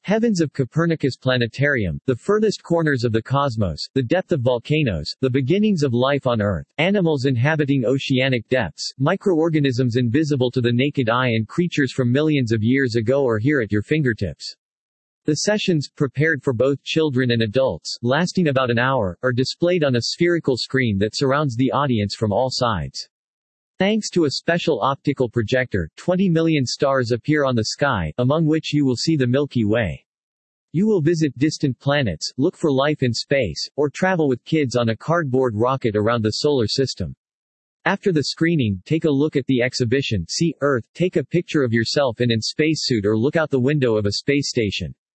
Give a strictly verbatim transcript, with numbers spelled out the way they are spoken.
Heavens of Copernicus Planetarium, the furthest corners of the cosmos, the depth of volcanoes, the beginnings of life on Earth, animals inhabiting oceanic depths, microorganisms invisible to the naked eye and creatures from millions of years ago are here at your fingertips. The sessions, prepared for both children and adults, lasting about an hour, are displayed on a spherical screen that surrounds the audience from all sides. Thanks to a special optical projector, twenty million stars appear on the sky, among which you will see the Milky Way. You will visit distant planets, look for life in space, or travel with kids on a cardboard rocket around the solar system. After the screening, take a look at the exhibition, see Earth, take a picture of yourself in an spacesuit or look out the window of a space station.